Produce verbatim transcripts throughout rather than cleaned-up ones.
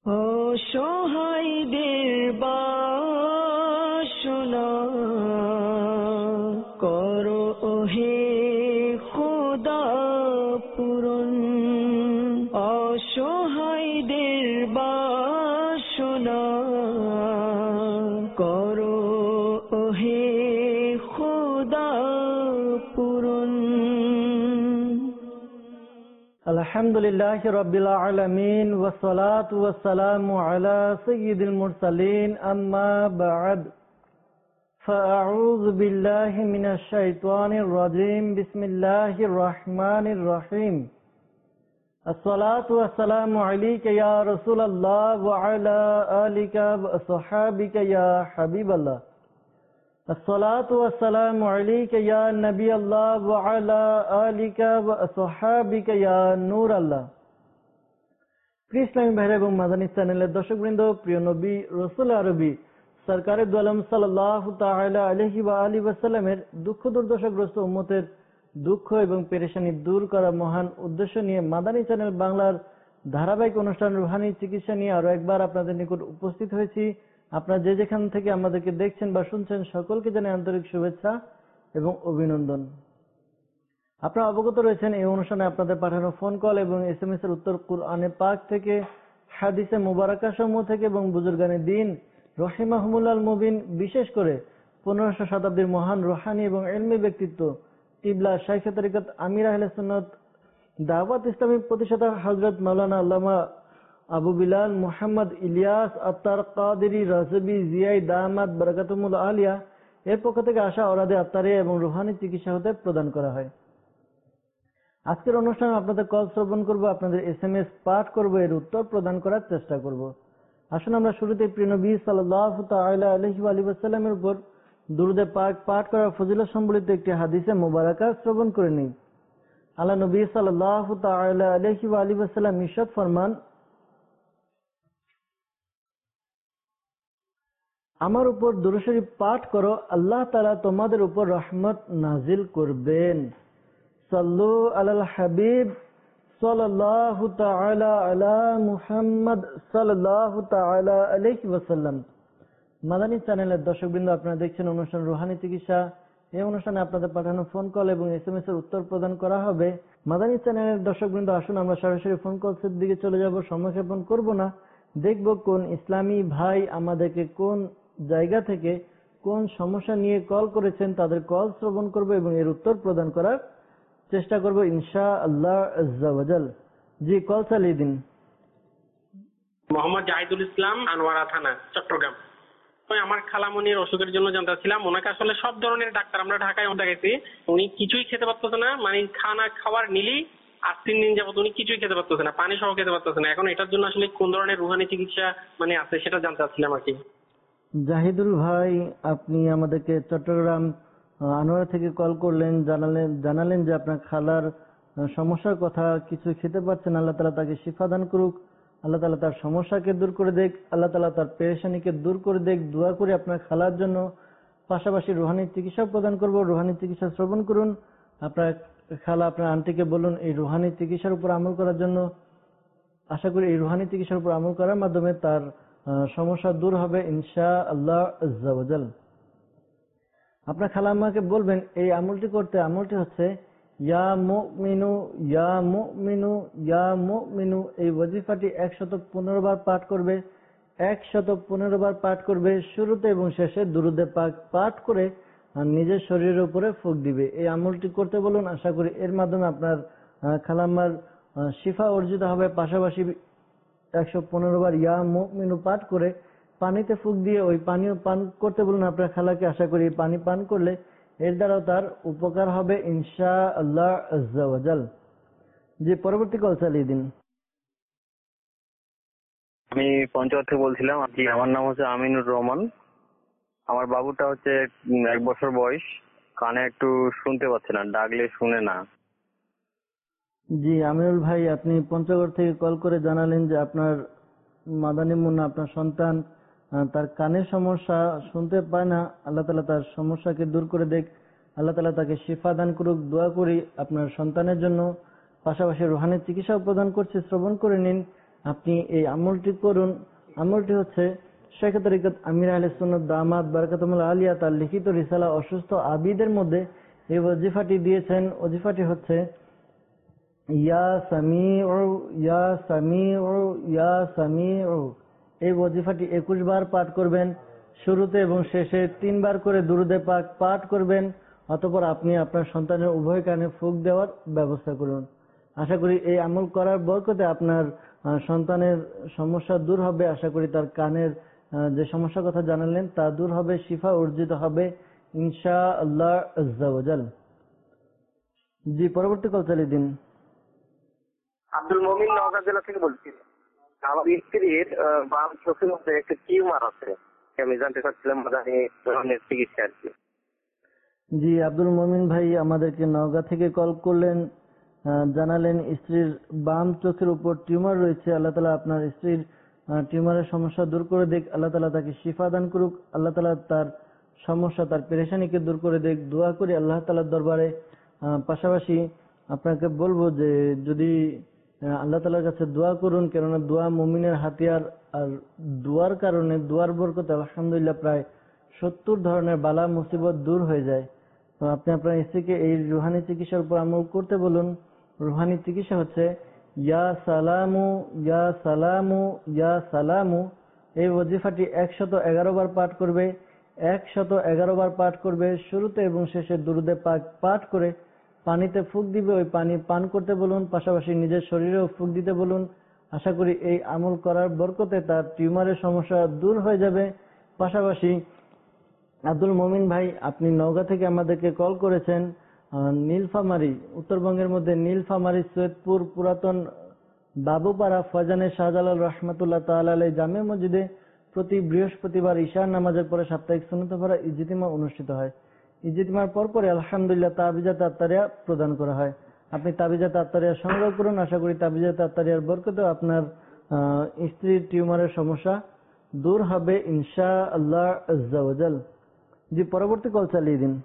অসহায়দের বাসনা করো ওহে খোদা পূরণ। অসহায়দের বাসনা করো ওহে খোদা পূরণ। আলহামদুলিল্লাহি রাব্বিল আলামিন ওয়াসসালাতু ওয়াসসালামু আলা সাইয়্যিদিল মুরসালিন আম্মা বা'দ ফাআউযু বিল্লাহি মিনাশ শাইতানির রাজীম বিসমিল্লাহির রাহমানির রহিম। আসসালাতু ওয়াসসালামু আলাইকা ইয়া রাসূলুল্লাহ ওয়া আলা আলিকা ওয়া আসহাবিকা ইয়া হাবিবাল্লাহ। আসসালাতু ওয়াসসালামু আলাইকা ইয়া নবিয়াল্লাহ ওয়া আলা আলিকা ওয়া আসহাবিকা ইয়া নূরাল্লাহ। প্রিয় ইসলামী ভাইরা এবং মাদানী চ্যানেলের দর্শকবৃন্দ, প্রিয় নবী রাসূল আরবি সরকারে দু আলম সাল্লাল্লাহু তাআলা আলাইহি ওয়া আলিহি ওয়াসাল্লামের দুঃখ দুর্দশাগ্রস্ত উম্মতের দুঃখ এবং পেরেশানি দূর করা মহান উদ্দেশ্য নিয়ে মাদানী চ্যানেল বাংলার ধারাবাহিক অনুষ্ঠান রুহানি চিকিৎসা নিয়ে আরো একবার আপনাদের নিকট উপস্থিত হয়েছি। আপনারা যে যেখান থেকে আমাদেরকে দেখছেন বা শুনছেন সকলকে জানাই আন্তরিক শুভেচ্ছা এবং অভিনন্দন। আপনারা অবগত রয়েছেন এই অনুষ্ঠানে আপনাদের পাঠানো ফোন কল এবং এস এম এস এর উত্তর কুরআনে পাক থেকে, হাদিসে মুবারাকা সমূহ থেকে এবং বুজুর্গানে দ্বীন রহিমাহুমুল্লাহ মুবিন, বিশেষ করে পনেরোশো শতাব্দীর মহান রুহানি এবং ইলমি ব্যক্তিত্ব কিবলা শাইখে তরিকত আমির আহলে সুন্নাত দাওয়াত ইসলামী প্রতিষ্ঠাতা হযরত মাওলানা আল্লামা আবু বিলাল মুহাম্মদ ইলিয়াস আত্তার কাদেরী রাজবি জিয়াই দামাত বারাকাতুল আলিয়া এর পক্ষ থেকে আসা অরাদে আত্তারিয়া এবং রুহানি চিকিৎসা হতে প্রদান করা হয়। আজকের অনুষ্ঠানে আপনাদের কল শ্রবণ করব, আপনাদের এস এম এস পাঠ করব, এর উত্তর প্রদান করার চেষ্টা করব। আসুন আমরা শুরুতে প্রিয় নবী সাল্লাল্লাহু তাআলা আলাইহি ওয়া আলিহি ওয়াসাল্লামের উপর দুরূদে পাক পাঠ করার ফজিলত সম্বলিত একটি হাদিসে মুবারাকা শ্রবণ করে নিই। আল্লাহ নবী সাল্লাল্লাহু তাআলা আলাইহি ওয়া আলিহি ওয়াসাল্লাম ইরশাদ ফরমান, আমার উপর দুরূদ শরীফ পাঠ করো, আল্লাহ তাআলা তোমাদের উপর রহমত নাজিল করবেন। সাল্লু আলাল হাবিব সাল্লাল্লাহু তাআলা আলা মুহাম্মদ সাল্লাল্লাহু তাআলা আলাইহি ওয়াসাল্লাম। মাদানী চ্যানেলের দর্শকবৃন্দ, আপনারা দেখছেন অনুষ্ঠান রুহানি চিকিৎসা। এই অনুষ্ঠানে আপনাদের পাঠানো ফোন কল এবং এস এম এস এর উত্তর প্রদান করা হবে। মাদানী চ্যানেলের দর্শকবৃন্দ, আসুন আমরা সরাসরি ফোন কলসের দিকে চলে যাব, সময় ক্ষেপণ করব না। দেখব কোন ইসলামী ভাই আমাদেরকে কোন জায়গা থেকে কোন সমস্যা নিয়ে কল করেছেন, তাদের কল শ্রবণ করব এবং এর উত্তর প্রদান করার চেষ্টা করব ইনশাআল্লাহ আজ্জা ওয়া জাল। জি, কল চালিয়ে দিন। মোহাম্মদ জাহিদুল ইসলাম, আনোয়ারা থানা, চট্টগ্রাম। আমার খালামনির অসুখের জন্য জানতে ছিলাম। ওনাকে আসলে সব ধরনের ডাক্তার আমরা ঢাকায় দেখাইছি, উনি কিছুই খেতে পারতেছে না। মানে খানা খাওয়ার নিলি আট তিন দিন যাবত উনি কিছুই খেতে পারতেছে না, পানি সহ খেতে পারতেছে না। এখন এটার জন্য আসলে কোন ধরনের রুহানি চিকিৎসা মানে আছে সেটা জানতে চাচ্ছিলাম আর কি। জাহিদুল ভাই, আপনি আমাদেরকে চট্টগ্রাম আনোয়ারা থেকে কল করলেন, জানালেন জানালেন যে আপনার খালার সমস্যার কথা, কিছু খেতে পারছেন। আল্লাহ তাআলা তাকে শিফা দান করুক, আল্লাহ তাআলা তার সমস্যাকে দূর করে দেখ, আল্লাহ তাআলা তার পেরেশানিকে দূর করে দেখ। দোয়া করে আপনার খালার জন্য পাশাপাশি রুহানি চিকিৎসা প্রদান করব। রুহানি চিকিৎসা শ্রবণ করুন। আপনার খালা আপনার আন্টিকে বলুন এই রুহানি চিকিৎসার উপর আমল করার জন্য। আশা করি এই রুহানি চিকিৎসার উপর আমল করার মাধ্যমে তার সমস্যা দূর হবে ইনশাআল্লাহ আজ্জা ওয়া জাল। আপনার খালা আম্মাকে বলবেন এই আমলটি করতে। আমলটি হচ্ছে ইয়া মুমিনু ইয়া মুমিনু ইয়া মুমিনু। এই ওয়াজিফাটি একশত পনেরো বার পাঠ করবে, একশত পনেরো বার পাঠ করবে। শুরুতে এবং শেষে দুরূদে পাক পাঠ করে নিজের শরীরের উপরে ফুঁক দিবে। এই আমলটি করতে বলুন। আশা করি এর মাধ্যমে আপনার খালাম্মার শিফা অর্জিত হবে। পাশাপাশি একশো পনেরো বার ইয়া মুমিনু পাঠ করে পানিতে ফুঁক দিয়ে ওই পানীয় পান করতে বলুন আপনার খালাকে। আশা করি পানি পান করলে এর দ্বারাও তার উপকার হবে ইনশাআল্লাহ আজ্জা ওয়া জাল। যে পরবর্তী কল চালিয়ে দিন। আমি পঞ্চগড় থেকে বলছিলাম। আমার নাম হচ্ছে আমিনুর রহমান। আমার বাবুটা হচ্ছে এক বছর বয়স, কানে একটু শুনতে পাচ্ছে না, ডাকলে শুনে না। জি আমিনুল ভাই, আপনি পঞ্চগড় থেকে কল করে জানালেন যে আপনার মাদানী মুন্না, আপনার সন্তান, তার কানের সমস্যা, শুনতে পায় না। আল্লাহ তাআলা তার সমস্যাকে দূর করে দেখ, আল্লাহ তাআলা তাকে শিফা দান করুক। দোয়া করি আপনার সন্তানের জন্য। পাশাপাশি রুহানি চিকিৎসা প্রদান করছে, শ্রবণ করে নিন। আপনি এই আমলটি করুন। আমলটি হচ্ছে শেখ তরিকত আমির আহলে সুন্নাত দামাত বারাকাতুহুল আলিয়া তার লিখিত রিসালা অসুস্থ আবিদের মধ্যে এই ওজিফাটি দিয়েছেন। ওজিফাটি হচ্ছে ইয়া সামিউ ইয়া সামিউ ইয়া সামিউ। এই ওজিফাটি একুশ বার পাঠ করবেন। শুরুতে এবং শেষে তিনবার করে দুরুদে পাক পাঠ করবেন। অতঃপর আপনি আপনার সন্তানের উভয় কানে ফুঁক দেওয়ার ব্যবস্থা করুন। আশা করি এই আমল করার বরকতে আপনার সন্তানের সমস্যা দূর হবে। আশা করি তার কানের যে সমস্যার কথা জানালেন তা দূর হবে, শিফা অর্জিত হবে ইনশাআল্লাহ আজ্জা ওয়া জাল। জি, পরবর্তী কল চালিয়ে দিন। আব্দুল মমিন নওগাঁ জেলা থেকে বলছি। আমার স্ত্রীর বাম চোখের মধ্যে একটা টিউমার আছে, আমি জানতে চাচ্ছিলাম ধরনের চিকিৎসা আর কি। জি, আব্দুল মমিন ভাই আমাদেরকে নওগাঁ থেকে কল করলেন, জানালেন স্ত্রীর বাম চোখের উপর টিউমার রয়েছে। আল্লাহ তাআলা আপনার স্ত্রীর টিউমারের সমস্যা দূর করে দেখ, আল্লাহ তাআলা তাকে শিফা দান করুক, আল্লাহ তাআলা তার সমস্যা তার পেরেশানিকে দূর করে দেখ, দোয়া করি আল্লাহ তাআলার দরবারে। পাশাপাশি আপনাকে বলবো যে যদি আল্লাহ তাআলার কাছে দোয়া করুন, কেননা দোয়া মুমিনের হাতিয়ার। আর দোয়ার কারণে, দোয়ার বরকতে আলহামদুলিল্লাহ প্রায় সত্তর ধরনের বালা মুসিবত দূর হয়ে যায়। তো আপনি আপনার স্ত্রীকে এই রুহানি চিকিৎসার উপর আমল করতে বলুন। রুহানি চিকিৎসা হচ্ছে ইয়া সালামু ইয়া সালামু ইয়া সালামু। এই ওজিফাটি একশত এগারো বার পাঠ করবে, একশত এগারো বার পাঠ করবে। শুরুতে এবং শেষে দুরুদে পাক পাঠ করে পানিতে ফুঁক দিবে, ওই পানি পান করতে বলুন। পাশাপাশি নিজের শরীরেও ফুঁক দিতে বলুন। আশা করি এই আমল করার বরকতে তার টিউমারের সমস্যা দূর হয়ে যাবে। পাশাপাশি আব্দুল মমিন ভাই, আপনি নওগাঁ থেকে আমাদেরকে কল করেছেন। নীলফামারী, উত্তরবঙ্গের মধ্যে নীলফামারী সৈয়দপুর পুরাতন বাবুপাড়া ফয়জানে শাহজালাল রহমাতুল্লাহ তাআলা আলাইহি জামে মসজিদে প্রতি বৃহস্পতিবার ঈশার নামাজের পরে সাপ্তাহিক সুন্নত পড়া ইজতিমা অনুষ্ঠিত হয়। ইজতিমার পর পরে আলহামদুলিল্লাহ তাবিজাত আত্তারিয়া প্রদান করা হয়। আপনি তাবিজাত আত্তারিয়া সংগ্রহ করুন। আশা করি তাবিজাত আত্তারিয়ার বরকতে আপনার স্ত্রীর টিউমারের সমস্যা দূর হবে ইনশাআল্লাহ আজ্জা ওয়া জাল। জি, পরবর্তী কল চালিয়ে দিন।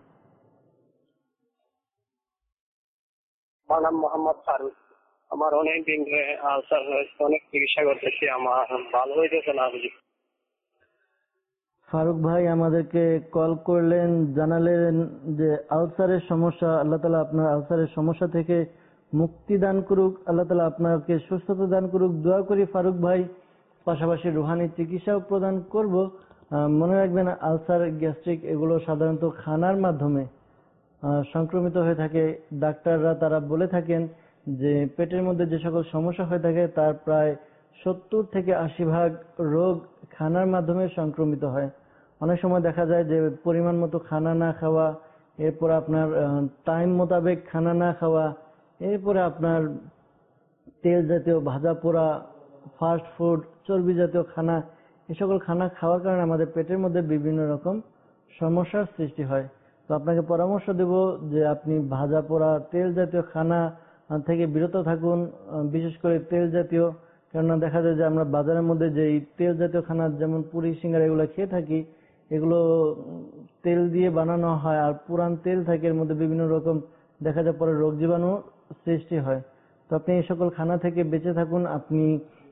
আমার নাম মোহাম্মদ ফারুক। আমার অনেক দিন ধরে আলসার হয়েছে, অনেক চিকিৎসা করতেছি, আমার ভালো হইতেছে না। বুঝি ফারুক ভাই আমাদেরকে কল করলেন, জানালেন যে আলসারের সমস্যা, আল্লাহ তাআলা আপনার আলসারের সমস্যা থেকে মুক্তি দান করুক, আল্লাহ তাআলা আপনাকে সুস্থতা দান করুক। দোয়া করি ফারুক ভাই। পাশাপাশি রুহানি চিকিৎসাও প্রদান করব। মনে রাখবেন আলসার, গ্যাস্ট্রিক এগুলো সাধারণত খানার মাধ্যমে সংক্রমিত হয়ে থাকে। ডাক্তাররা তারা বলে থাকেন যে পেটের মধ্যে যে সকল সমস্যা হয়ে থাকে তার প্রায় সত্তর থেকে আশি ভাগ রোগ খানার মাধ্যমে সংক্রমিত হয়। অনেক সময় দেখা যায় যে পরিমাণ মতো খানা না খাওয়া, এরপর আপনার টাইম মোতাবেক খানা না খাওয়া, এরপরে আপনার তেল জাতীয় ভাজা পোড়া, ফাস্ট ফুড, চর্বি জাতীয় খানা, এই সকল খানা খাওয়ার কারণে আমাদের পেটের মধ্যে বিভিন্ন রকম সমস্যার সৃষ্টি হয়। তো আপনাকে পরামর্শ দেব যে আপনি ভাজা পোড়া, তেল জাতীয় খানা থেকে বিরত থাকুন, বিশেষ করে তেল জাতীয়। কেননা দেখা যায় যে আমরা বাজারের মধ্যে যে তেল জাতীয় খানা যেমন পুরি, সিঙ্গারা এগুলো খেয়ে থাকি, এগুলো তেল দিয়ে বানানো হয় আর পুরান তেল থাকে, এর মধ্যে বিভিন্ন রকম দেখা যায় পরে রোগ জীবাণু সৃষ্টি হয়। তো আপনি এই সকল খানা থেকে বেঁচে থাকুন। আপনি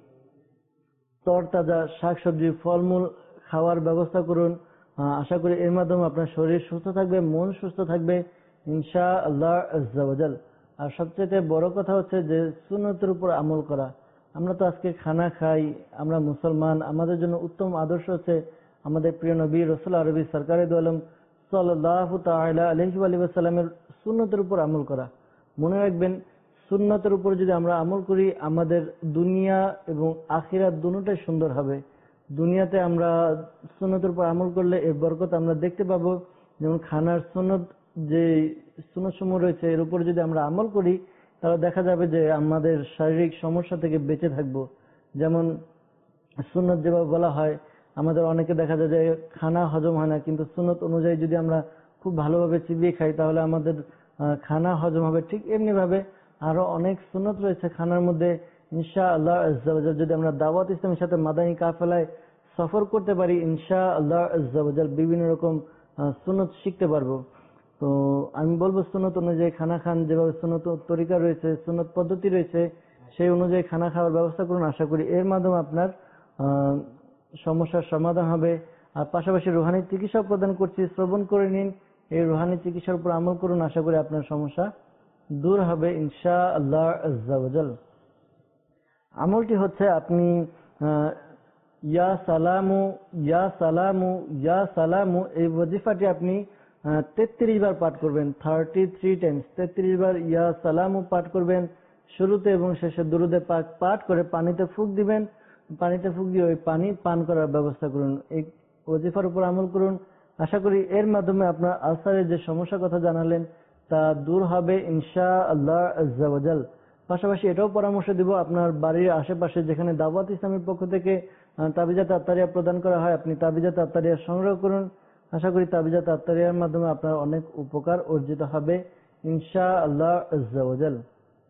তরতাজা শাকসবজি, ফলমূল খাওয়ার ব্যবস্থা করুন। আশা করি এর মাধ্যমে আপনার শরীর সুস্থ থাকবে, মন সুস্থ থাকবে ইনশাআল্লাহ আজ্জা ওয়া জাল। আর সবচেয়ে বড় কথা হচ্ছে যে সুন্নতের উপর আমল করা। আমরা তো আজকে খানা খাই, আমরা মুসলমান, আমাদের জন্য উত্তম আদর্শ হচ্ছে আমাদের প্রিয় নবী রাসূল আরবি সরকারে দু আলম সাল্লাল্লাহু তাআলা আলাইহি ওয়া সাল্লামের সুন্নতের উপর আমল করা। মনে রাখবেন সুন্নতের উপর যদি আমরা আমল করি আমাদের দুনিয়া এবং আখিরাত দুটোটাই সুন্দর হবে। দুনিয়াতে আমরা সুন্নতের উপর আমল করলে এর বরকত আমরা দেখতে পাবো। যেমন খানার সুন্নত, যে সুন্নত সমূহ রয়েছে এর উপর যদি আমরা আমল করি তাহলে দেখা যাবে যে আমাদের শারীরিক সমস্যা থেকে বেঁচে থাকবো। যেমন সুন্নত যেভাবে বলা হয়, আমাদের অনেকে দেখা যায় যে খানা হজম হয় না, কিন্তু সুন্নত অনুযায়ী যদি আমরা খুব ভালোভাবে চিবিয়ে খাই তাহলে আমাদের খানা হজম হবে। ঠিক এমনি ভাবে আরো অনেক সুন্নত রয়েছে খানার মধ্যে। ইনশাআল্লাহ আজ্জা ওয়া জাল যদি আমরা দাওয়াত ইসলামের সাথে মাদানী কাফেলায় সফর করতে পারি ইনশাআল্লাহ আজ্জা ওয়া জাল বিভিন্ন রকম সুন্নত শিখতে পারবো। তো আমি বলবো সুন্নত অনুযায়ী খানা খান। যেভাবে সুন্নত তরিকা রয়েছে, সুন্নত পদ্ধতি রয়েছে, সেই অনুযায়ী খানা খাওয়ার ব্যবস্থা করুন। আশা করি এর মাধ্যমে আপনার আহ, সমস্যার সমাধান হবে। আর পাশাপাশি রুহানি চিকিৎসা প্রদান করছি, শ্রবণ করে নিন। এই রুহানি চিকিৎসার উপর আমল করুন, আশা করি আপনার সমস্যা দূর হবে ইনশাআল্লাহ আজ্জা ওয়া জাল। আমলটি হচ্ছে আপনি আহ, ইয়া সালামু ইয়া সালামু ইয়া সালামু এই ওয়াজিফাটি আপনি তেত্রিশ বার পাঠ করবেন, থার্টি থ্রি টাইমস তেত্রিশ বার ইয়া সালামু পাঠ করবেন। শুরুতে এবং শেষে দুরুদে পাক পাঠ করে পানিতে ফুঁক দিবেন। পানিতে ফুঁক দিয়ে ওই পানি পান করার ব্যবস্থা করুন। এই ওয়াজিফার উপর আমল করুন। আশা করি এর মাধ্যমে আপনার আলসারের যে সমস্যার কথা জানালেন তা দূর হবে ইনশাআল্লাহ আজ্জা ওয়া জাল। পাশাপাশি এটাও পরামর্শ দিব, আপনার বাড়ির আশেপাশে যেখানে দাওয়াত ইসলামের পক্ষ থেকে তাবিজাত আত্তারিয়া প্রদান করা হয়, আপনি তাবিজাত আত্তারিয়া সংগ্রহ করুন। আশা করি তাবিজাত আত্তারিয়ার মাধ্যমে আপনার অনেক উপকার অর্জিত হবে ইনশাআল্লাহ আজ্জা ওয়া জাল।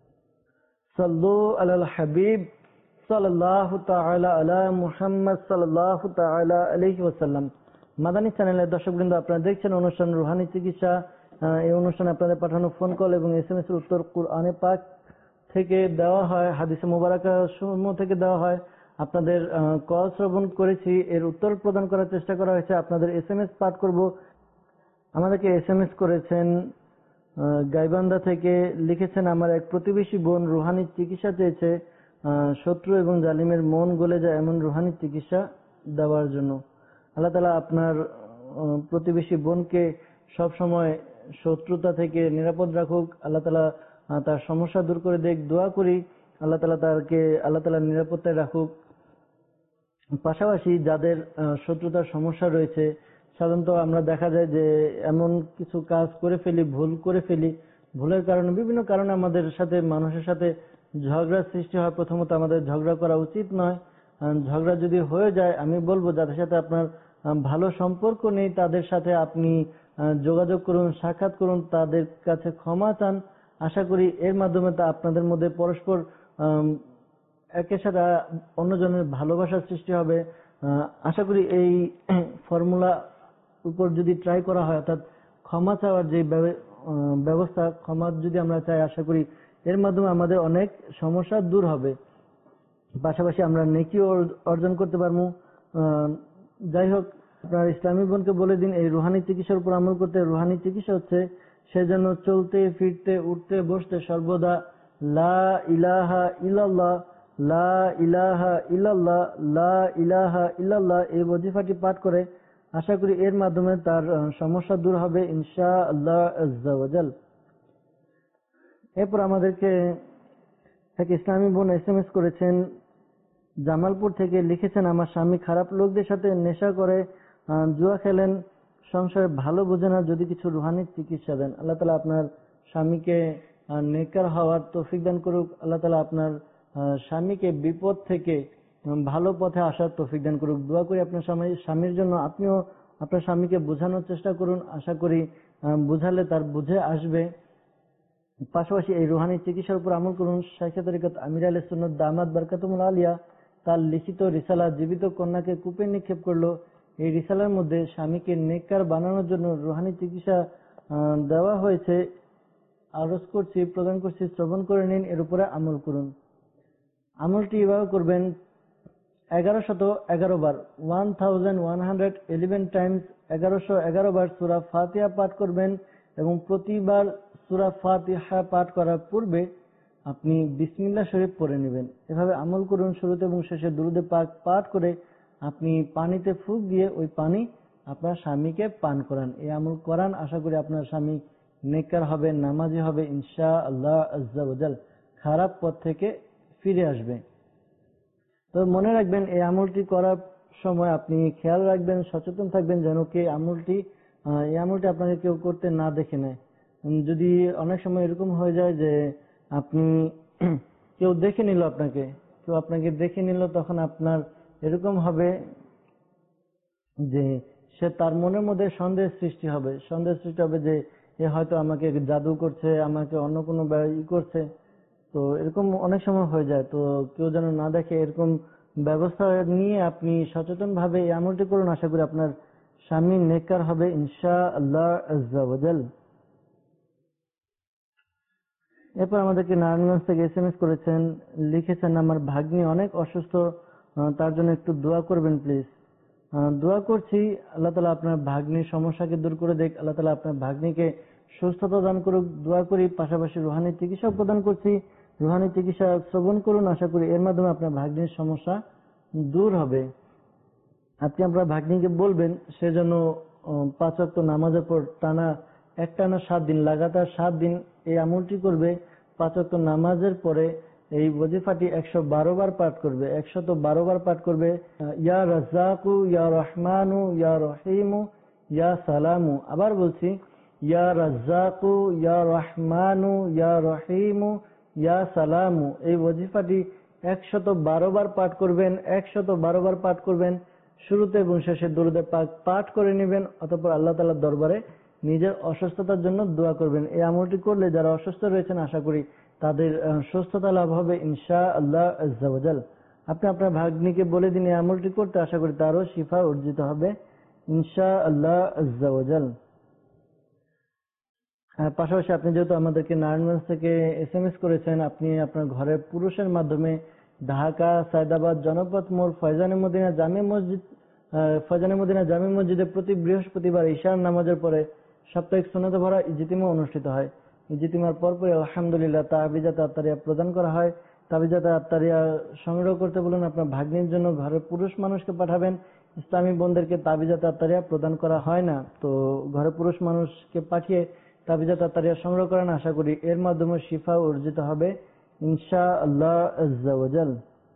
সাল্লু আলাল হাবিব সাল্লাল্লাহু তাআলা আলা মুহাম্মদ সাল্লাল্লাহু তাআলা আলাইহি ওয়াসাল্লাম। মাদানী চ্যানেলের দর্শকবৃন্দ, আপনারা দেখছেন অনুষ্ঠান রুহানি চিকিৎসা। এই অনুষ্ঠানে আপনাদের পাঠানো ফোন কল এবং এসএমএস এর উত্তর কুরআনে পাক থেকে দেওয়া হয়, হাদিসে মুবারাকা সমূহ থেকে দেওয়া হয়। আপনাদের কল শ্রবণ করেছি, এর উত্তর প্রদান করার চেষ্টা করা হয়েছে। আপনাদের এসএমএস পাঠ করব। আমাদেরকে এসএমএস করেছেন গাইবান্ধা থেকে, লিখেছেন আমার এক প্রতিবেশী বোন রুহানি চিকিৎসা চেয়েছে, শত্রু এবং জালিমের মন গলে যায় এমন রুহানি চিকিৎসা দেওয়ার জন্য। আল্লাহ তাআলা আপনার প্রতিবেশী বোনকে সব সময় শত্রুতা থেকে নিরাপদ রাখুক। আল্লাহ তাআলা তার সমস্যা দূর করে দেখ, দোয়া করি আল্লাহ তাআলা তাকে আল্লাহ তাআলা নিরাপত্তায় রাখুক। পাশাপাশি যাদের শত্রুতার সমস্যা রয়েছে, সাধারণত আমরা দেখা যায় যে এমন কিছু কাজ করে ফেলি, ভুল করে ফেলি, ভুলের কারণে বিভিন্ন কারণে আমাদের সাথে মানুষের সাথে ঝগড়ার সৃষ্টি হয়। প্রথমত আমাদের ঝগড়া করা উচিত নয়। ঝগড়া যদি হয়ে যায়, আমি বলবো যাদের সাথে আপনার ভালো সম্পর্ক নেই তাদের সাথে আপনি যোগাযোগ করুন, সাক্ষাৎ করুন, তাদের কাছে ক্ষমা চান। আশা করি এর মাধ্যমে তা আপনাদের মধ্যে পরস্পর একের সাথে অন্যজনের ভালোবাসার সৃষ্টি হবে। আশা করি এই ফর্মুলা উপর যদি ট্রাই করা হয়, অর্থাৎ ক্ষমা চাওয়ার যে ব্যবস্থা, ক্ষমা যদি আমরা চাই, আশা করি এর মাধ্যমে আমাদের অনেক সমস্যা দূর হবে। পাশাপাশি আমরা নেকি অর্জন করতে পারবো। যাই হোক, আপনার ইসলামী বোনকে বলে দিন এই রুহানি চিকিৎসার উপর আমল করতে। রুহানি চিকিৎসা হচ্ছে সে যেন চলতে ফিরতে উঠতে বসতে সর্বদা লা ইলাহা ইল্লাল্লাহ লা ইলাহা ইল্লাল্লাহ লা ইলাহা ইল্লাল্লাহ এই ওয়াজিফাটি পাঠ করে। আশা করি এর মাধ্যমে তার সমস্যা দূর হবে ইনশাআল্লাহ আজ্জা ওয়া জাল। এরপর আমাদেরকে এক ইসলামী বোন এসএমএস করেছেন জামালপুর থেকে, লিখেছেন আমার স্বামী খারাপ লোকদের সাথে নেশা করে, জুয়া খেলেন, সংসারে ভালো বোঝে না, যদি কিছু রুহানি চিকিৎসা দেন। আল্লাহ তাআলা আপনার স্বামীকে নেককার হওয়ার তৌফিক দান করুক। আল্লাহ তাআলা আপনার স্বামীকে বিপদ থেকে ভালো পথে আসার তৌফিক দান করুক। দোয়া করি আপনার স্বামী স্বামীর জন্য। আপনিও আপনার স্বামীকে বোঝানোর চেষ্টা করুন, আশা করি বুঝালে তার বুঝে আসবে। পাশাপাশি এই রুহানি চিকিৎসার উপর আমল করুন। শাইখে তরিকত আমির আহলে সুন্নাত দামাত বারকাতুল আলিয়া তার লিখিত রিসালা জীবিত কন্যাকে কূপে নিক্ষেপ করলো। এই রিসালার মধ্যে স্বামীকে নেককার বানানোর জন্য রুহানি চিকিৎসা দেওয়া হয়েছে। আরজ করছি, প্রদান করছি, শ্রবণ করে নিন, এর উপরে আমল করুন। আমলটি এভাবে করবেন, এগারো শত এগারো বার one thousand one hundred eleven times এগারোশো এগারো বার সূরা ফাতিহা পাঠ করবেন এবং প্রতিবার সূরা ফাতিহা পাঠ করার পূর্বে আপনি বিসমিল্লাহ শরীফ পড়ে নেবেন। এভাবে আমল করুন। শুরুতে এবং শেষে দুরূদে পাক পাঠ করে আপনি পানিতে ফুঁক দিয়ে ওই পানি আপনার স্বামীকে পান করান। এই আমল করান, আশা করি আপনার স্বামী নেককার হবে, নামাজি হবে ইনশাআল্লাহ আজ্জা ওয়া জাল, খারাপ পথ থেকে ফিরে আসবে। তো মনে রাখবেন এই আমলটি করার সময় আপনি খেয়াল রাখবেন, সচেতন থাকবেন যেন কে আমলটি এই আমলটি আপনাকে কেউ করতে না দেখে নেয়। যদি অনেক সময় এরকম হয়ে যায় যে আপনি কেউ দেখে নিল, আপনাকে কেউ আপনাকে দেখে নিল, তখন আপনার এরকম হবে যে সে তার মনের মধ্যে সন্দেহ সৃষ্টি হবে সন্দেহ সৃষ্টি হবে যে এ হয়তো আমাকে জাদু করছে, আমাকে অন্য কোনো ই করছে। তো এরকম অনেক সময় হয়ে যায়। তো কেউ যেন না দেখে, এরকম ব্যবস্থা নিয়ে আপনি সচেতন ভাবে এই আমলটি করুন। আশা করি আপনার স্বামী নেককার হবে ইনশাআল্লাহ আজ্জা ওয়া জাল। এরপর আমাদেরকে নারায়ণগঞ্জ থেকে এস এম এস করেছেন, লিখেছেন আমার ভাগ্নি অনেক অসুস্থ, আহ, তার জন্য একটু দোয়া করবেন প্লিজ। দোয়া করছি, আল্লাহ তাআলা আপনার ভাগ্নির সমস্যাকে দূর করে দেখ, আল্লাহ তাআলা আপনার ভাগ্নিকে সুস্থতা দান করুক, দোয়া করি। পাশাপাশি রুহানি চিকিৎসা প্রদান করছি, রুহানি চিকিৎসা শ্রবণ করুন, আশা করি এর মাধ্যমে আপনার ভাগ্নির সমস্যা দূর হবে। আপনি আপনার ভাগ্নিকে বলবেন সে যেন পাঁচ ওয়াক্ত নামাজের পর টানা একটানা সাত দিন লাগাতার সাত দিন এই আমলটি করবে। পাঁচ ওয়াক্ত নামাজের পরে এই ওয়াজিফাটি একশো বারো বার পাঠ করবে, একশত বারো বার পাঠ করবে। ইয়া রাজ্জাকু ইয়া রহমানু ইয়া রহিমু ইয়া সালামু। আবার বলছি, ইয়া রাজ্জাকু ইয়া রহমানু ইয়া রহিমু ইয়া সালামু। এই ওয়াজিফাটি একশত বারো বার পাঠ করবেন, একশত বারো বার পাঠ করবেন। শুরুতে এবং শেষে দুরূদে পাক পাঠ করে নেবেন, অতঃপর আল্লাহ তাআলার দরবারে নিজের অসুস্থতার জন্য দোয়া করবেন। এই আমলটি করলে যারা অসুস্থ রয়েছেন আশা করি তাদের সুস্থতা লাভ হবে ইনশাআল্লাহ আজ্জা ওয়া জাল। আপনি আপনার ভাগ্নিকে বলে দিন এই আমলটি করতে, আশা করি তারও শিফা অর্জিত হবে ইনশাআল্লাহ আজ্জা ওয়া জাল। পাশাপাশি আপনি যেহেতু আমাদেরকে নারায়ণগঞ্জ থেকে এস এম এস করেছেন, আপনি আপনার ঘরের পুরুষের মাধ্যমে ঢাকা সায়দাবাদ জনপথ মোড় ফয়জানে মদিনা জামে মসজিদ ফয়জানে মদিনা জামে মসজিদে প্রতি বৃহস্পতিবার ঈশার নামাজের পরে সাপ্তাহিক সুন্নতে ভরা ইজতিমা অনুষ্ঠিত হয়। ইজতিমার পরপরই আলহামদুলিল্লাহ তাবিজাত আত্তারিয়া প্রদান করা হয়। তাবিজাত আত্তারিয়া সংগ্রহ করতে বলুন, আপনার ভাগ্নির জন্য ঘরের পুরুষ মানুষকে পাঠাবেন। ইসলামী বোনদেরকে তাবিজাত আত্তারিয়া প্রদান করা হয় না, তো ঘরে পুরুষ মানুষকে পাঠিয়ে তাবিজাত আত্তারিয়া সংগ্রহ করেন, আশা করি এর মাধ্যমে শিফা অর্জিত হবে ইনশাআল্লাহ আজ্জা ওয়া জাল।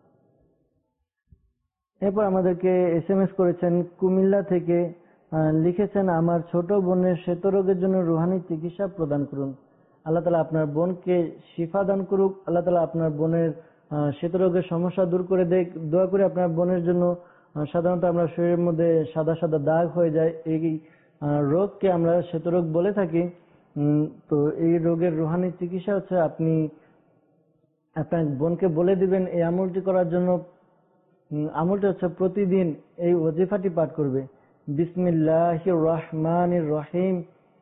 এরপর আমাদেরকে এস এম এস করেছেন কুমিল্লা থেকে, লিখেছেন আমার ছোট বোনের শ্বেত রোগের জন্য রুহানি চিকিৎসা প্রদান করুন। আল্লাহ তাআলা আপনার বোনকে শিফা দান করুক, আল্লাহ তাআলা আপনার বোনের শ্বেত রোগের সমস্যা দূর করে দেখ। দোয়া করে আপনার বোনের জন্য, সাধারণত আমরা শরীরের মধ্যে সাদা সাদা দাগ হয়ে যায়, এই রোগকে আমরা শ্বেত রোগ বলে থাকি। তো এই রোগের রুহানি চিকিৎসা হচ্ছে আপনি আপনার বোনকে বলে দিবেন এই আমলটি করার জন্য। আমলটি হচ্ছে প্রতিদিন এই ওয়াজিফাটি পাঠ করবে, বিসমিল্লাহির রহমানির রহিম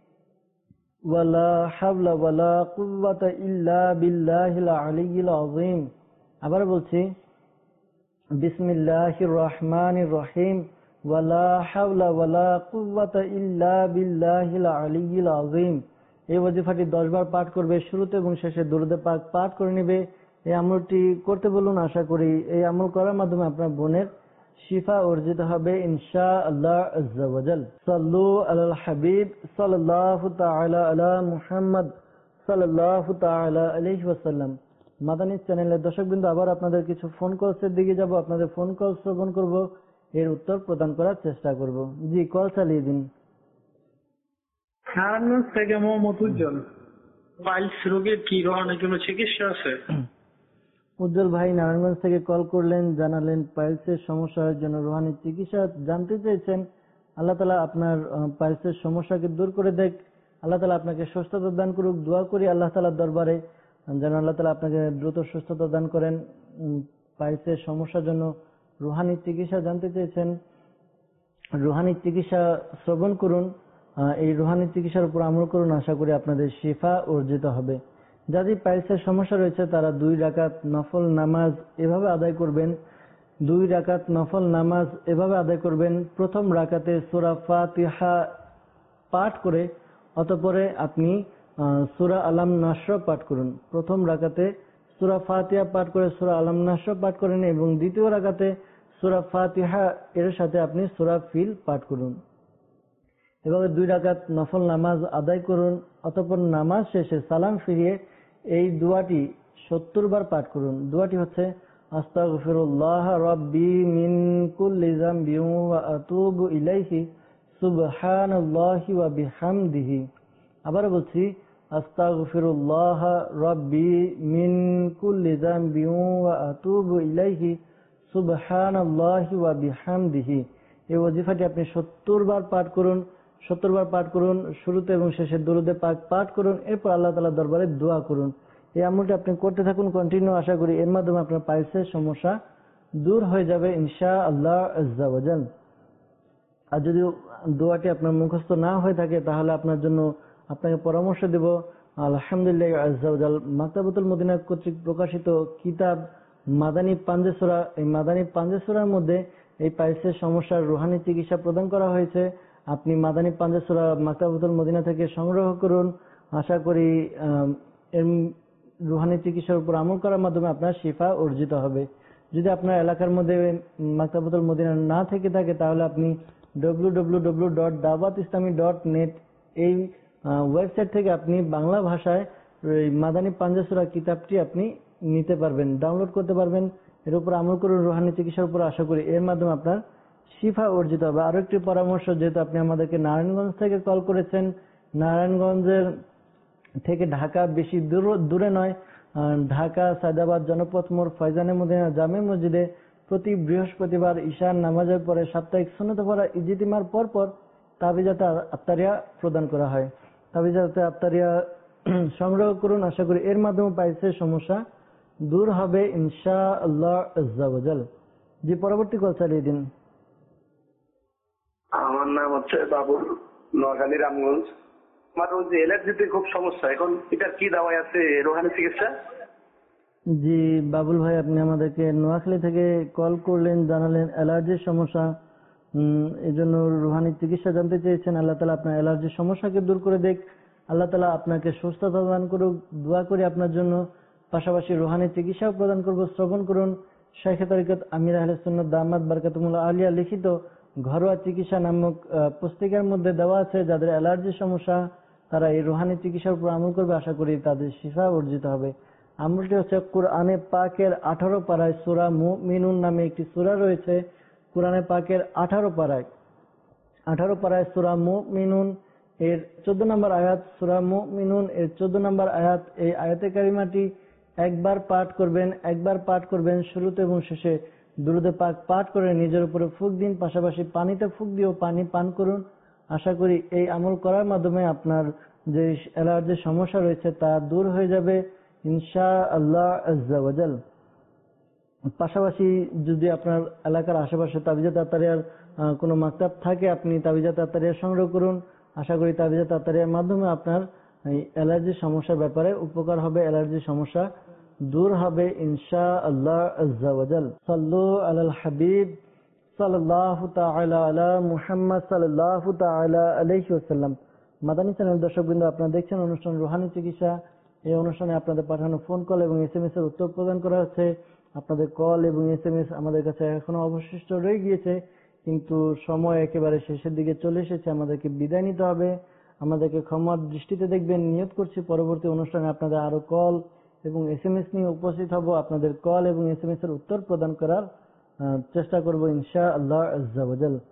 ওয়ালা হাওলা ওয়ালা কুওয়াতা ইল্লা বিল্লাহিল আলিয়্যিল আযীম। আবার বলছি, বিসমিল্লাহির রহমানির রহিম ওয়ালা হাওলা ওয়ালা কুওয়াতা ইল্লা বিল্লাহিল আলিয়্যিল আযীম। এই ওয়াজিফাটি দশ বার পাঠ করবে, শুরুতে এবং শেষে দুরূদে পাক পাঠ করে নেবে। এই আমলটি করতে বলুন, আশা করি এই আমল করার মাধ্যমে আপনার বোনের শিফা অর্জিত হবে ইনশাআল্লাহ আজ্জা ওয়া জাল। সাল্লু আলাল হাবিব সাল্লাল্লাহু তাআলা আলা মুহাম্মদ সাল্লাল্লাহু তাআলা আলাইহি ওয়াসাল্লাম। মাদানী চ্যানেলের দর্শকবৃন্দ, আবার আপনাদের কিছু ফোন কলসের দিকে যাব, আপনাদের ফোন কল শ্রবণ করব, এর উত্তর প্রদান করার চেষ্টা করব। জি, কল চালিয়ে দিন। নারায়ণগঞ্জ থেকে মোহাম্মদ উজ্জ্বল। পাইলস রোগের কি রোহানের জন্য চিকিৎসা আছে? উজ্জ্বল ভাই নারায়ণগঞ্জ থেকে কল করলেন, জানালেন পাইলসের সমস্যার জন্য রুহানি চিকিৎসা জানতে চেয়েছেন। আল্লাহ তাআলা আপনার পাইলসের সমস্যাকে দূর করে দেখ, আল্লাহ তাআলা আপনাকে সুস্থতা দান করুক। দোয়া করি আল্লাহ তাআলার দরবারে যেন আল্লাহ তাআলা আপনাকে দ্রুত সুস্থতা দান করেন। পাইলসের সমস্যার জন্য রুহানি চিকিৎসা জানতে চেয়েছেন, রুহানি চিকিৎসা শ্রবণ করুন, এই রুহানি চিকিৎসার উপর আমল করুন, আশা করি আপনাদের শিফা অর্জিত হবে। যাদের পাইলসের সমস্যা রয়েছে তারা দুই রাকাত নফল নামাজ এভাবে আদায় করবেন, দুই রাকাত নফল নামাজ এভাবে আদায় করবেন। প্রথম রাকাতে সূরা ফাতিহা পাঠ করে অতঃপরে আপনি সূরা আলাম নাসর পাঠ করুন। প্রথম রাকাতে সূরা ফাতিহা পাঠ করে সূরা আলাম নাসর পাঠ করেন এবং দ্বিতীয় রাকাতে সূরা ফাতিহা এর সাথে আপনি সূরা ফিল পাঠ করুন। এভাবে দুই রাকাত নফল নামাজ আদায় করুন। অতঃপর নামাজ শেষে সালাম ফিরিয়ে এই দোয়াটি সত্তর বার পাঠ করুন। দোয়াটি হচ্ছে আস্তাগফিরুল্লাহ রাব্বি মিন কুল্লি যামবিন ওয়া আতুবু ইলাইহি সুবহানাল্লাহি ওয়া বিহামদিহি। আবার বলছি, আস্তাগফিরুল্লাহ রাব্বি মিন কুল্লি যামবিন ওয়া আতুবু ইলাইহি সুবহানাল্লাহি ওয়া বিহামদিহি। এই ওয়াজিফাটি আপনি সত্তর বার পাঠ করুন, সত্তর বার পাঠ করুন, শুরুতে এবং শেষে দুরূদে পাক পাঠ করুন, এরপর আল্লাহ তাআলার দরবারে দোয়া করুন। এই আমলটি আপনি করতে থাকুন কন্টিনিউ, আশা করি এর মাধ্যমে আপনার পাইলসের সমস্যা দূর হয়ে যাবে ইনশাআল্লাহ আজ্জা ওয়া জাল। আর যদি দোয়াটি আপনার মুখস্থ না হয়ে থাকে তাহলে আপনার জন্য আপনাকে পরামর্শ দেব, আলহামদুলিল্লাহ আজ্জা ওয়া জাল মাকতাবাতুল মদিনা কর্তৃক প্রকাশিত কিতাব মাদানী পাঞ্জে সূরা, এই মাদানী পাঞ্জে সূরার মধ্যে এই পাইলসের সমস্যার রুহানি চিকিৎসা প্রদান করা হয়েছে। আপনি মাদানী পাঞ্জে সূরা মাকতাবাতুল মদিনা থেকে সংগ্রহ করুন। আশা করি এর রুহানি চিকিৎসার উপর আমল করার মাধ্যমে আপনার শিফা অর্জিত হবে। যদি আপনার এলাকার মধ্যে মাকতাবাতুল মদিনা না থেকে থাকে তাহলে আপনি ডব্লিউ ডব্লিউ ডব্লিউ ডট দাওয়াত ইসলামী ডট নেট এই ওয়েবসাইট থেকে আপনি বাংলা ভাষায় মাদানী পাঞ্জে সূরা কিতাবটি আপনি নিতে পারবেন, ডাউনলোড করতে পারবেন। এর উপর আমল করুন, রুহানি চিকিৎসার উপর আশা করি এর মাধ্যমে আপনার শিফা অর্জিত হবে। আরো একটি পরামর্শ, যেহেতু আপনি আমাদেরকে নারায়ণগঞ্জ থেকে কল করেছেন, নারায়ণগঞ্জের থেকে ঢাকা বেশি দূরে নয়, ঢাকা সায়দাবাদ জনপথ মোড় ফয়জানে মদিনা জামে মসজিদে প্রতি বৃহস্পতিবার ঈশার নামাজের পরে সাপ্তাহিক সুন্নত পড়া ইজতিমার পর পর তাবিজাতে আত্তারিয়া প্রদান করা হয়। তাবিজাতে আত্তারিয়া সংগ্রহ করুন, আশা করি এর মাধ্যমে পাইলসের সমস্যা দূর হবে ইনশাআল্লাহ আজ্জা ওয়া জাল। জি, পরবর্তী কল চালিয়ে দিন। আমার নাম হচ্ছে বাবুল, নোয়াখালী রামগঞ্জ। আমার ওই যে অ্যালার্জিতে খুব সমস্যা, এখন এটার কি দাওয়াই আছে রোহানি চিকিৎসা? জি বাবুল ভাই, আপনি আমাদেরকে নোয়াখালী থেকে কল করলেন, জানালেন অ্যালার্জির সমস্যা, এই জন্য রুহানি চিকিৎসা জানতে চেয়েছেন। আল্লাহ তাআলা আপনার অ্যালার্জির সমস্যাকে দূর করে দেখ, আল্লাহ তাআলা আপনাকে সুস্থতা দান করুক, দোয়া করি আপনার জন্য। পাশাপাশি রুহানি চিকিৎসাও প্রদান করব। শ্রবণ করুন শাইখে তরিকত আমির আহলে সুন্নাত দামাত বারকাতুহুল্লাহ আলিয়া লিখিত ঘরোয়া চিকিৎসা নামক পুস্তিকার মধ্যে দেওয়া আছে, যাদের অ্যালার্জির সমস্যা তারা এই রুহানি চিকিৎসার উপর আমল করবে, আশা করি তাদের শিফা অর্জিত হবে। আমলটি হচ্ছে কোরআনে পাকের আঠারো পারায় সূরা মুমিনুন নামে একটি সূরা রয়েছে। কোরআনে পাকের আঠারো পারায় আঠারো পারায় সূরা মুমিনুন এর চোদ্দ নম্বর আয়াত, সূরা মুমিনুন এর চোদ্দ নম্বর আয়াত। এই আয়াতে কারিমাটি একবার পাঠ করবেন, একবার পাঠ করবেন শুরুতে এবং শেষে দুরূদে পাক পাঠ করে নিজের উপরে ফুঁক দিন, পাশাপাশি পানিতে ফুঁক দিয়েও পানি পান করুন। আশা করি এই আমল করার মাধ্যমে আপনার যে অ্যালার্জির সমস্যা রয়েছে তা দূর হয়ে যাবে ইনশাআল্লাহ আজ্জা ওয়া জাল। পাশাপাশি যদি আপনার এলাকার আশেপাশে তাবিজাত আত্তারিয়ার কোনো মাকতাব থাকে, আপনি তাবিজাত আত্তারিয়া সংগ্রহ করুন। আশা করি তাবিজাত আত্তারিয়ার মাধ্যমে আপনার অ্যালার্জির সমস্যার ব্যাপারে উপকার হবে, অ্যালার্জির সমস্যা দূর হবে ইনশাআল্লাহ আজ্জা ওয়া জাল। সাল্লু আলাল হাবিব সাল্লাল্লাহু তাআলা আলা মুহাম্মদ সাল্লাল্লাহু তাআলা আলাইহি ওয়াসাল্লাম। মাদানী চ্যানেল দর্শকবৃন্দ, আপনারা দেখছেন অনুষ্ঠান রুহানি চিকিৎসা। এই অনুষ্ঠানে আপনাদের পাঠানো ফোন কল এবং এসএমএস এর উত্তর প্রদান করা হচ্ছে। আপনাদের কল এবং এসএমএস আমাদের কাছে এখনো অবশিষ্ট রয়ে গিয়েছে, কিন্তু সময় একেবারে শেষের দিকে চলে এসেছে, আমাদেরকে বিদায় নিতে হবে। আমাদেরকে ক্ষমার দৃষ্টিতে দেখবেন। নিয়ত করছি পরবর্তী অনুষ্ঠানে আপনাদের আরো কল এবং এসএমএস নিয়ে উপস্থিত হব, আপনাদের কল এবং এসএমএস এর উত্তর প্রদান করার চেষ্টা করব ইনশাআল্লাহ আজ্জা ওয়া জাল।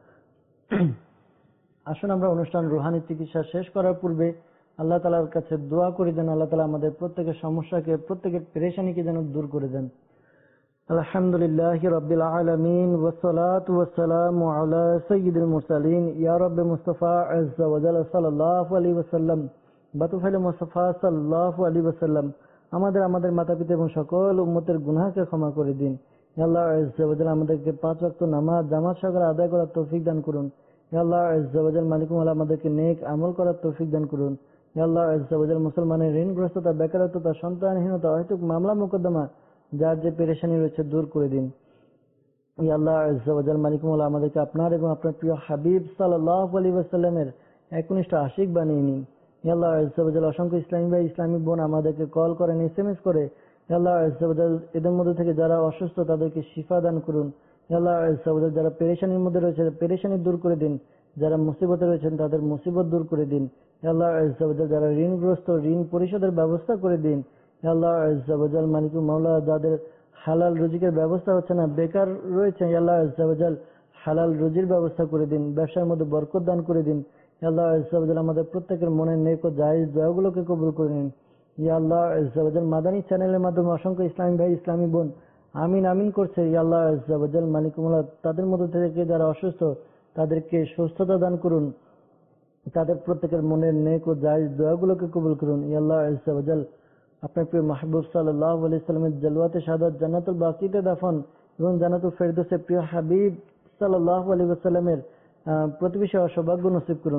আসুন আমরা অনুষ্ঠান রুহানি চিকিৎসা শেষ করার পূর্বে আল্লাহ তাআলার কাছে দোয়া করি যেন আল্লাহ তাআলা আমাদের প্রত্যেকের সমস্যাকে, প্রত্যেকের পেরেশানিকে যেন দূর করে দেন। আলহামদুলিল্লাহি রাব্বিল আলামিন ওয়াসসালাতু ওয়াসসালামু আলা সাইয়্যিদিল মুরসালিন ইয়া রাব্বি মুস্তাফা আজ্জা ওয়া জাল সাল্লাল্লাহু আলাইহি ওয়াসাল্লাম বাতুফাইল মুস্তাফা সাল্লাল্লাহু আলাইহি ওয়াসাল্লাম। আমাদের আমাদের মাতা-পিতা এবং সকল উম্মতের গুনাহকে ক্ষমা করে দিন। ইয়া আল্লাহ আজ্জা ওয়া জাল আমাদেরকে পাঁচ ওয়াক্ত নামাজ জামাত সহকারে আদায় করার তৌফিক দান করুন। ইয়া আল্লাহ আজ্জা ওয়া জাল মালিকুল মুলা আমাদেরকে নেক আমল করার তৌফিক দান করুন। ইয়া আল্লাহ আজ্জা ওয়া জাল মুসলমানের ঋণগ্রস্ততা, বেকারত্বতা, সন্তানহীনতা, অহেতুক মামলা মোকদ্দমা যার যে পেরেশানি রয়েছে দূর করে দিন। ইয়া আল্লাহ আজ্জা ওয়া জাল মালিকুল মুলা আমাদেরকে আপনার এবং আপনার প্রিয় হাবিব সাল্লাল্লাহু আলাইহি ওয়াসাল্লামের একনিষ্ঠ আশিক বানিয়ে নিন। ইয়া আল্লাহ আজ্জা ওয়া জাল অসংখ্য ইসলামী ভাই, ইসলামিক বোন আমাদেরকে কল করেন, এসএমএস করে। ইয়া আল্লাহ আজ্জা ওয়া জাল এদের মধ্যে থেকে যারা অসুস্থ তাদেরকে শিফা দান করুন। ইয়া আল্লাহ আজ্জা ওয়া জাল যারা পেরেশানির মধ্যে রয়েছে পেরেশানি দূর করে দিন, যারা মুসিবতে রয়েছেন তাদের মুসিবত দূর করে দিন। ইয়া আল্লাহ আজ্জা ওয়া জাল যারা ঋণগ্রস্ত ঋণ পরিশোধের ব্যবস্থা করে দিন। ইয়া আল্লাহ আজ্জা ওয়া জাল মালিকুল মাওলা যাদের হালাল রুজিকের ব্যবস্থা হচ্ছে না, বেকার রয়েছে, ইয়া আল্লাহ আজ্জা ওয়া জাল হালাল রুজির ব্যবস্থা করে দিন, ব্যবসার মধ্যে বরকত দান করে দিন। ইয়া আল্লাহ আজ্জা ওয়া জাল আমাদের প্রত্যেকের মনের নেক ও জায়েজ দোয়াগুলোকে কবুল করে নিন। ইয়া আল্লাহ আজ্জা ওয়া জাল মাদানী চ্যানেলের মাধ্যমে অসংখ্য ইসলামী ভাই, ইসলামী বোন আমিন আমিন করছে। ইয়া আল্লাহ আজ্জা ওয়া জাল মালিকুল মাওলা তাদের মধ্যে থেকে যারা অসুস্থ তাদেরকে সুস্থতা দান করুন, তাদের প্রত্যেকের মনের নেক ও জায়েজ দোয়াগুলোকে কবুল করুন। ইয়া আল্লাহ আজ্জা ওয়া জাল আপনার প্রিয় মাহবুব সাল্লাল্লাহু আলাইহি সাল্লামের জালওয়াতে শাহাদাত জান্নাতুল বাকিতে দাফন এবং জান্নাতুল ফেরদৌসে প্রিয় হাবিব সাল্লাল্লাহু আলাইহি ওয়াসাল্লামের প্রতিবেশী হওয়ার সৌভাগ্য নসিব করুন।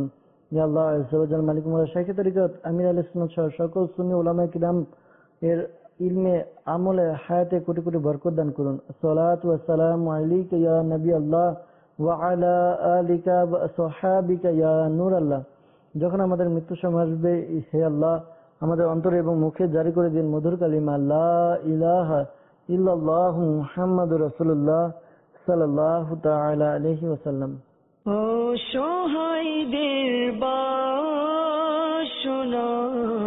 ইয়া আল্লাহ আযজা ওয়া জাল মালিক মুলা শাইখে তরিকত আমির আহলে সুন্নাত সহ সকল সুন্নি উলামায়ে কিরাম এর ইলমে আমলে হায়াতে কোটি কোটি বরকত দান করুন। সালাতু ওয়া সালামু আলাইকা ইয়া নবী আল্লাহ ওয়া আলা আলিকা ওয়া আসহাবিকা ইয়া নূর আল্লাহ। যখন আমাদের মৃত্যু সময় আসবে, হে আল্লাহ আমাদের অন্তরে এবং মুখে জারি করে দিন মধুর কালিমা লা ইলাহা ইল্লাল্লাহু মুহাম্মাদুর রাসূলুল্লাহ সাল্লাল্লাহু তাআলা আলাইহি ওয়াসাল্লাম। ও সহায়দের বাসনা